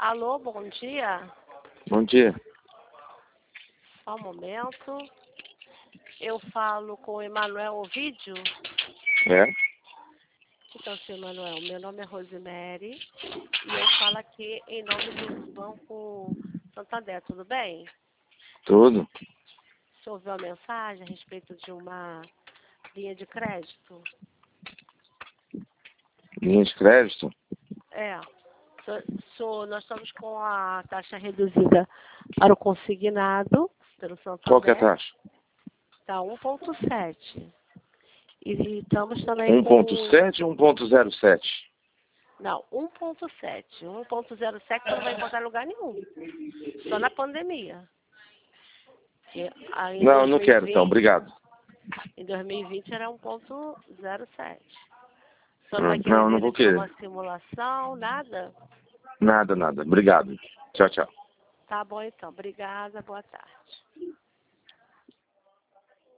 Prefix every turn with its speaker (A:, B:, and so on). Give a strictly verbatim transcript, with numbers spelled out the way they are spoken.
A: Alô, bom dia.
B: Bom dia.
A: Só um momento. Eu falo com o Emanuel Ovidio.
B: É?
A: Então, senhor Emanuel, meu nome é Rosemary e eu falo aqui em nome do Banco Santander, tudo bem?
B: Tudo.
A: O senhor ouviu a mensagem a respeito de uma linha de crédito?
B: Linha de crédito?
A: É. So, so, nós estamos com a taxa reduzida para o consignado pelo Santander.
B: Qual que é a taxa?
A: Está um ponto sete. E estamos também
B: um ponto
A: com...
B: sete ou um ponto zero sete?
A: Não, um ponto sete. um ponto zero sete você não vai encontrar em lugar nenhum. Só na pandemia. E, aí, em
B: Não, não quero então,
A: dois mil e vinte,
B: obrigado.
A: em dois mil e vinte era um ponto zero sete. O senhor não vai
B: Hum,
A: querer
B: Não, não vou
A: verificar
B: querer.
A: uma simulação, nada?
B: Nada, nada. Obrigado. Tchau, tchau.
A: Tá bom então. Obrigada, boa tarde.